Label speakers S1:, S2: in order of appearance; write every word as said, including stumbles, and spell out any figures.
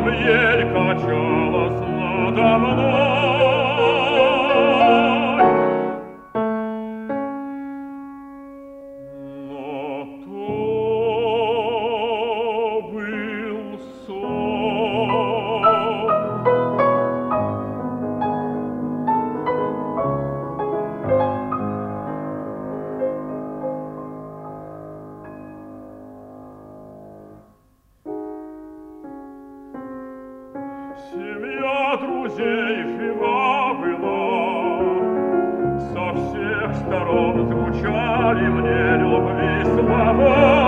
S1: ветром ель качалась надо мной. Но то был сон. Семья друзей жива была, со всех сторон звучали мне любви слова.